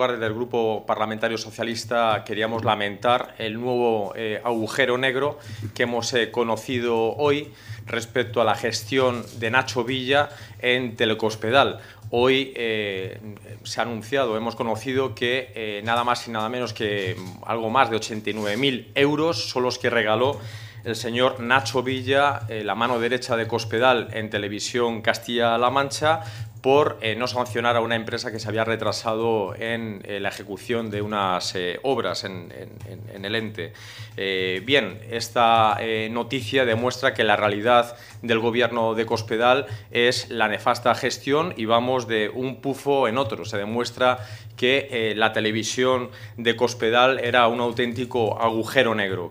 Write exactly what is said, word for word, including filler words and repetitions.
lugar, desde el Grupo Parlamentario Socialista queríamos lamentar el nuevo eh, agujero negro que hemos eh, conocido hoy respecto a la gestión de Nacho Villa en Telecospedal. Hoy eh, se ha anunciado, hemos conocido que eh, nada más y nada menos que algo más de ochenta y nueve mil euros son los que regaló el señor Nacho Villa, eh, la mano derecha de Cospedal en Televisión Castilla-La Mancha, por eh, no sancionar a una empresa que se había retrasado en eh, la ejecución de unas eh, obras en, en, en el ente. Eh, bien, esta eh, noticia demuestra que la realidad del gobierno de Cospedal es la nefasta gestión y vamos de un pufo en otro. Se demuestra que eh, la televisión de Cospedal era un auténtico agujero negro.